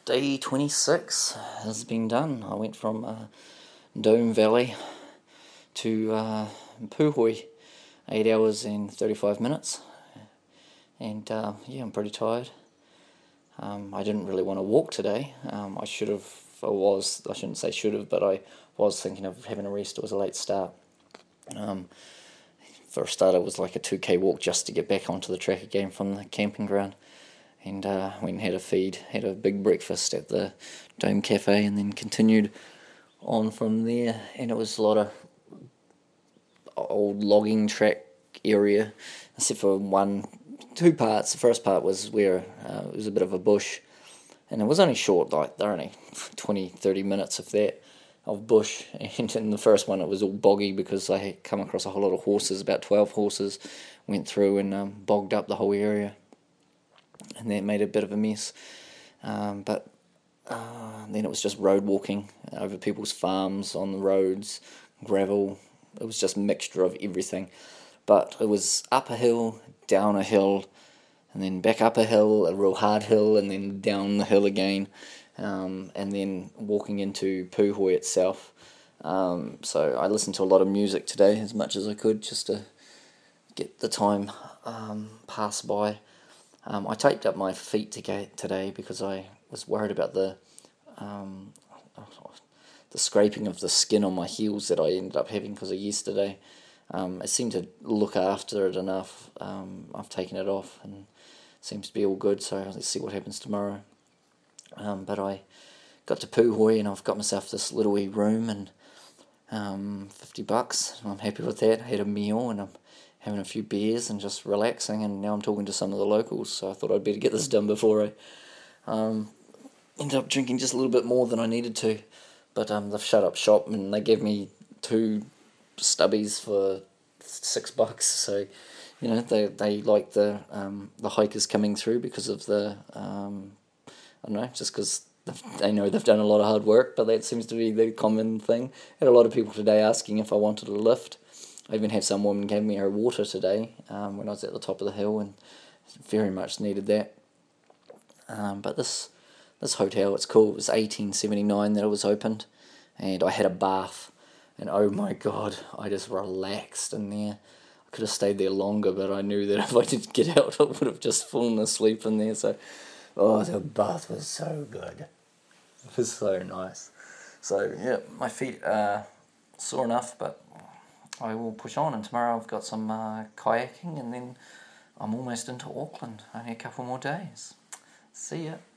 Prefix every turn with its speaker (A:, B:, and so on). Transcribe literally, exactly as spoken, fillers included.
A: Day twenty-six has been done. I went from uh, Dome Valley to uh, Puhoi, eight hours and thirty-five minutes, and uh, yeah, I'm pretty tired. Um, I didn't really want to walk today. Um, I should have, I was, I shouldn't say should have, but I was thinking of having a rest. It was a late start. Um, for a start, it was like a two K walk just to get back onto the track again from the camping ground. And uh, went and had a feed, had a big breakfast at the Dome Cafe, and then continued on from there. And it was a lot of old logging track area, except for one, two parts. The first part was where uh, it was a bit of a bush, and it was only short, like they're only twenty, thirty minutes of that, of bush. And in the first one it was all boggy because I had come across a whole lot of horses, about twelve horses, went through and um, bogged up the whole area. And that made a bit of a mess. Um, but uh, then it was just road walking over people's farms, on the roads, gravel. It was just a mixture of everything. But it was up a hill, down a hill, and then back up a hill, a real hard hill, and then down the hill again, um, and then walking into Puhoi itself. Um, so I listened to a lot of music today, as much as I could, just to get the time um, pass by. Um, I taped up my feet today because I was worried about the um, the scraping of the skin on my heels that I ended up having because of yesterday. Um, I seem to look after it enough. Um, I've taken it off and it seems to be all good, so let's see what happens tomorrow. Um, but I got to Puhoi and I've got myself this little wee room and um, fifty bucks. I'm happy with that. I had a meal and I'm having a few beers and just relaxing, and now I'm talking to some of the locals, so I thought I'd better get this done before I um, ended up drinking just a little bit more than I needed to. But um, they've shut up shop and they gave me two stubbies for six bucks, so you know they they like the um, the hikers coming through because of the um, I don't know, just because they know they've done a lot of hard work, but that seems to be the common thing. I had a lot of people today asking if I wanted a lift. I even had some woman gave me her water today um, when I was at the top of the hill, and very much needed that. Um, but this this hotel, it's cool. It was eighteen seventy-nine that it was opened, and I had a bath, and oh my god, I just relaxed in there. I could have stayed there longer, but I knew that if I did get out, I would have just fallen asleep in there. So, oh, the bath was so good. It was so nice. So yeah, my feet are sore enough, but I will push on, and tomorrow I've got some uh, kayaking, and then I'm almost into Auckland. Only a couple more days. See ya.